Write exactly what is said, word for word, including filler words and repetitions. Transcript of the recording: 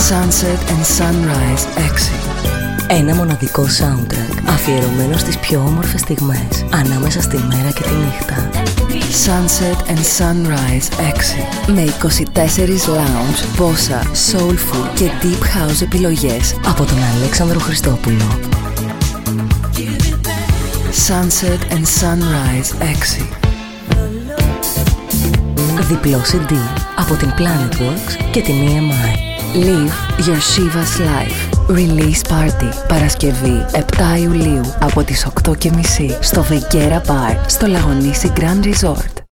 Sunset and Sunrise έξι. Ένα μοναδικό soundtrack αφιερωμένο στις πιο όμορφες στιγμές ανάμεσα στη μέρα και τη νύχτα. Sunset and Sunrise έξι. Με είκοσι τέσσερις lounge, bossa, soulful και deep house επιλογές από τον Αλέξανδρο Χριστόπουλο. Sunset and Sunrise έξι. Διπλό σι ντι από την Planetworks και την ι εμ άι. Live your Shiva's life. Release Party. Παρασκευή επτά Ιουλίου από τις οκτώ και μισή στο Βεγγέρα Bar στο Λαγονίσι Grand Resort.